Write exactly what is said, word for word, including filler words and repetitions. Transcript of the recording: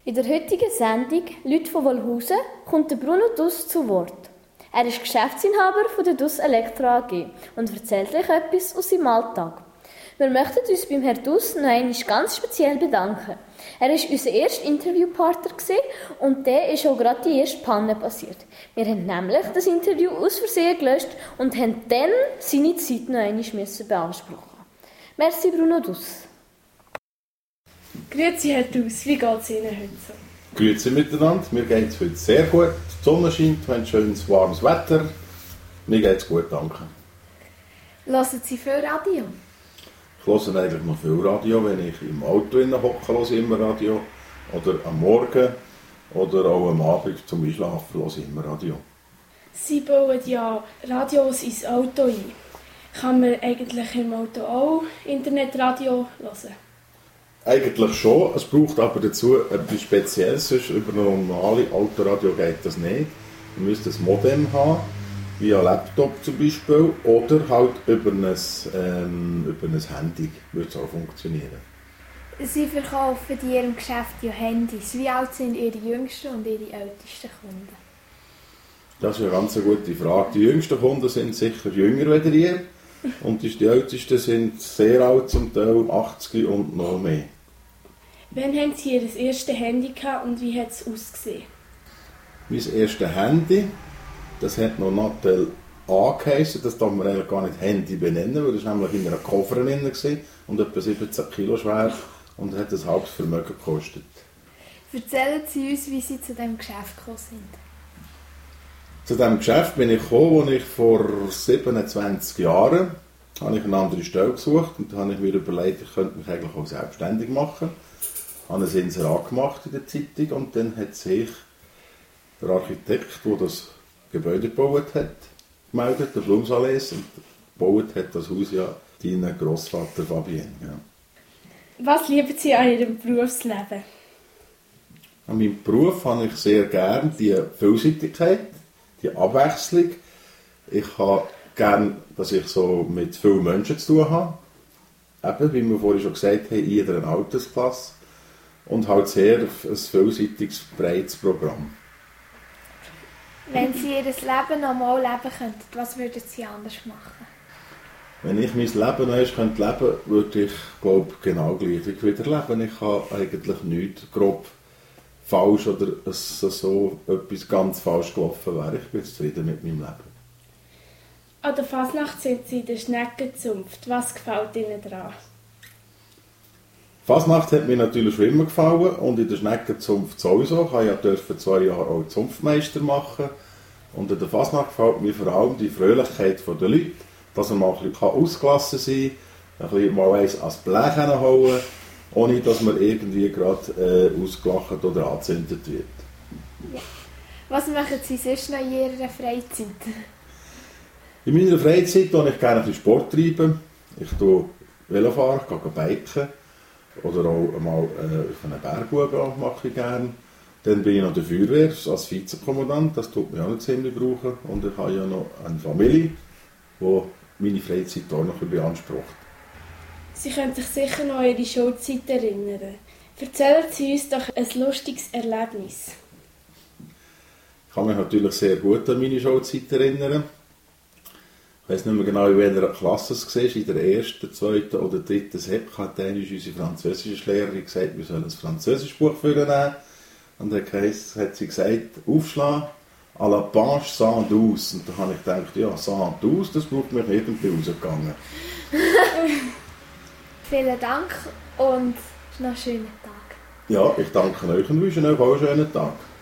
In der heutigen Sendung «Leute von Wolhusen» kommt der Bruno Duss zu Wort. Er ist Geschäftsinhaber von der Duss Elektro A G und erzählt euch etwas aus seinem Alltag. Wir möchten uns beim Herrn Duss noch einmal ganz speziell bedanken. Er war unser erster Interviewpartner und der ist auch gerade die erste Panne passiert. Wir haben nämlich das Interview aus Versehen gelöscht und haben dann seine Zeit noch einmal beanspruchen. Merci Bruno Duss. Grüezi Herr Duss, wie geht es Ihnen heute so? Grüezi miteinander, mir geht es heute sehr gut. Die Sonne scheint, wir haben schönes, warmes Wetter. Mir geht es gut, danke. Hören Sie viel Radio? Ich höre eigentlich noch viel Radio, wenn ich im Auto hocke, höre ich immer Radio. Oder am Morgen oder auch am Abend zum Einschlafen höre ich immer Radio. Sie bauen ja Radios ins Auto ein. Kann man eigentlich im Auto auch Internetradio hören? Eigentlich schon, es braucht aber dazu etwas Spezielles, sonst über ein normales Autoradio geht das nicht. Man müsste ein Modem haben, via Laptop zum Beispiel, oder halt über ein, ähm, über ein Handy würde es auch funktionieren. Sie verkaufen in Ihrem Geschäft ja Handys. Wie alt sind Ihre jüngsten und Ihre ältesten Kunden? Das ist eine ganz gute Frage. Die jüngsten Kunden sind sicher jünger als ihr. Und die ältesten sind sehr alt, zum Teil achtzig und noch mehr. Wann haben Sie Ihr erstes Handy gehabt und wie hat es ausgesehen? Mein erstes Handy, das hat noch Nattel A geheissen. Das darf man eigentlich gar nicht Handy benennen, weil das war nämlich in einer Koffer drin und etwa siebzehn Kilo schwer und hat ein halbes Vermögen gekostet. Erzählen Sie uns, wie Sie zu diesem Geschäft gekommen sind. Zu diesem Geschäft bin ich gekommen, als ich vor siebenundzwanzig Jahren habe ich eine andere Stelle gesucht und habe ich mir überlegt, ich könnte mich eigentlich auch selbstständig machen. Ich habe ein Inserat gemacht in der Zeitung und dann hat sich der Architekt, der das Gebäude gebaut hat, gemeldet, der Flumsalles, und gebaut hat das Haus ja dein Grossvater Fabien. Ja. Was lieben Sie an Ihrem Berufsleben? An meinem Beruf habe ich sehr gerne die Vielseitigkeit, die Abwechslung. Ich habe gerne, dass ich so mit vielen Menschen zu tun habe. Eben, wie wir vorhin schon gesagt haben, in jeder Altersklasse. Und halt sehr ein vielseitiges, breites Programm. Wenn Sie Ihr Leben normal leben könnten, was würden Sie anders machen? Wenn ich mein Leben noch erst leben könnte, würde ich, glaube genau gleich wieder leben. Ich habe eigentlich nichts grob falsch oder es so etwas ganz falsch gelaufen wäre. Ich bin zufrieden mit meinem Leben. An der Fasnacht sind Sie in der Schneckenzunft. Was gefällt Ihnen daran? Fasnacht hat mir natürlich schon immer gefallen und in der Schneckenzunft sowieso. Ich durfte ja zwei Jahre auch Zunftmeister machen. Und in der Fasnacht gefällt mir vor allem die Fröhlichkeit der Leute, dass man mal ein bisschen ausgelassen sein kann, ein bisschen mal eins ans Blech hauen, ohne dass man irgendwie gerade äh, ausgelacht oder angezündet wird. Ja. Was machen Sie sonst noch in Ihrer Freizeit? In meiner Freizeit treibe ich gerne ein bisschen Sport. Treiben. Ich tue Velofahren, gehe biken. Oder auch mal äh, auf einen Berg mache ich gerne. Dann bin ich noch in der Feuerwehr als Vizekommandant, das tut mich auch noch ziemlich brauchen. Und ich habe ja noch eine Familie, die meine Freizeit auch noch beansprucht. Sie können sich sicher noch an Ihre Schulzeit erinnern. Erzählen Sie uns doch ein lustiges Erlebnis. Ich kann mich natürlich sehr gut an meine Schulzeit erinnern. Ich weiss nicht mehr genau, in welcher Klasse es war, in der ersten, zweiten oder dritten Sek hat unsere Französischlehrerin gesagt, wir sollen ein Französischbuch vornehmen. Und dann hat sie gesagt, aufschlagen, à la page cent douze. Und da habe ich gedacht, ja, cent douze, das braucht mich irgendwie rausgegangen. Vielen Dank und noch einen schönen Tag. Ja, ich danke euch und wünsche euch auch einen schönen Tag.